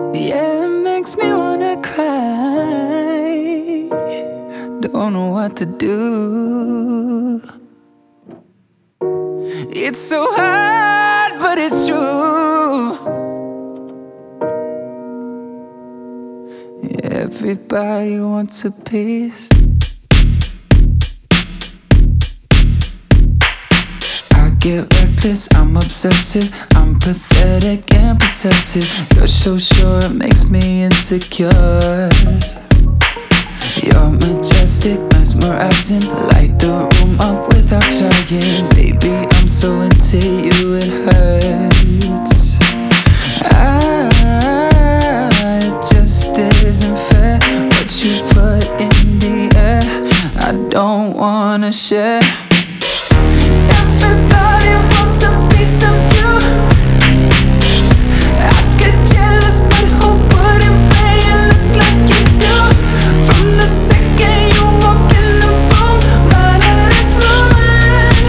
Yeah, it makes me wanna cry. Don't know what to do. It's so hard, but it's true. Everybody wants a piece. I get reckless, I'm obsessive, I'm pathetic and possessive. You're so sure it makes me insecure. You're majestic, mesmerizing, light the room up without trying. Baby, I'm so into you, it hurts. It just isn't fair what you put in the air. I don't wanna share. Everybody wants a piece of you. I get jealous, but who wouldn't play you look like you do? From the second you walk in the room, my heart is ruined.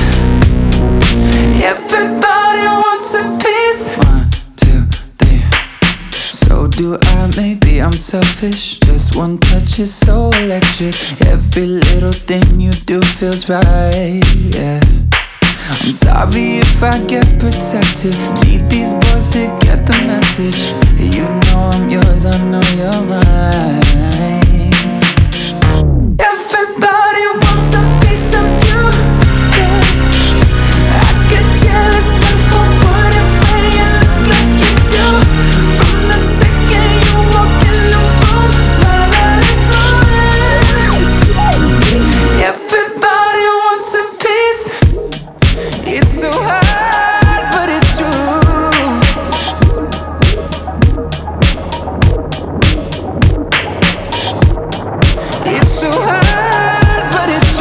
Everybody wants a piece. 1, 2, 3. So do I, maybe I'm selfish. Just one touch is so electric. Every little thing you do feels right, yeah. I'm sorry if I get protected. Need these boys to get the message. You know I'm yours, I know you're mine. Everybody wants a piece of you, yeah. I get jealous, but who wouldn't play you look like you do? From the second you walk in the room, my heart is ruined. Everybody wants a piece. It's so hard, but it's true. It's so hard, but it's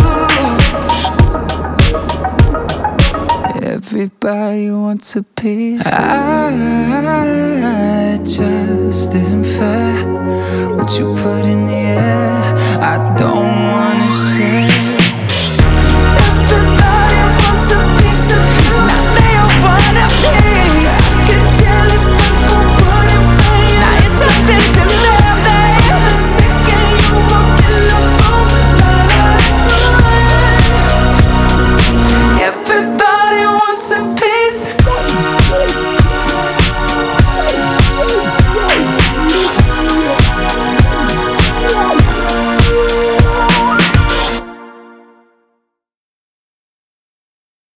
true. Everybody wants a piece. It just isn't fair what you put in the air. I don't wanna share. Everybody wants a piece of you. Now they all want a piece. Get jealous, but who wouldn't play you? Now you just isn't fair, babe. From the second you walk in the room, my heart is ruined. Everybody wants a piece.